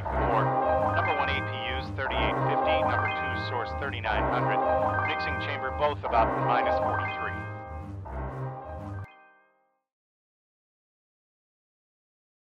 Number 1 APUs 3850, number 2 source 3900. Mixing chamber both about -43.